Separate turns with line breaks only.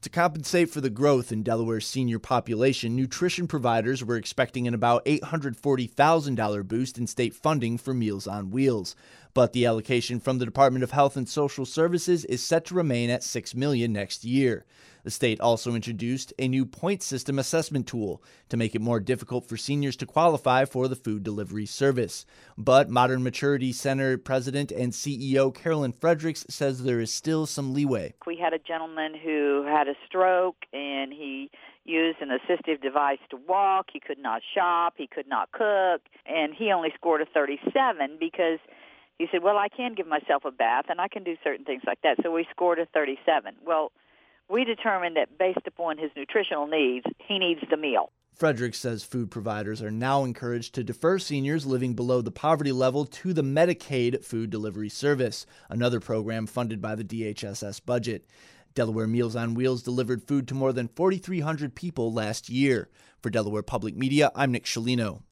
To compensate for the growth in Delaware's senior population, nutrition providers were expecting an about $840,000 boost in state funding for Meals on Wheels. But the allocation from the Department of Health and Social Services is set to remain at $6 million next year. The state also introduced a new point system assessment tool to make it more difficult for seniors to qualify for the food delivery service. But Modern Maturity Center President and CEO Carolyn Fredericks says there is still some leeway.
We had a gentleman who had a stroke, and he used an assistive device to walk. He could not shop. He could not cook. And he only scored a 37 because he said, well, I can give myself a bath, and I can do certain things like that. So we scored a 37. Well, we determined that based upon his nutritional needs, he needs the meal.
Fredericks says food providers are now encouraged to defer seniors living below the poverty level to the Medicaid food delivery service, another program funded by the DHSS budget. Delaware Meals on Wheels delivered food to more than 4,300 people last year. For Delaware Public Media, I'm Nick Scialino.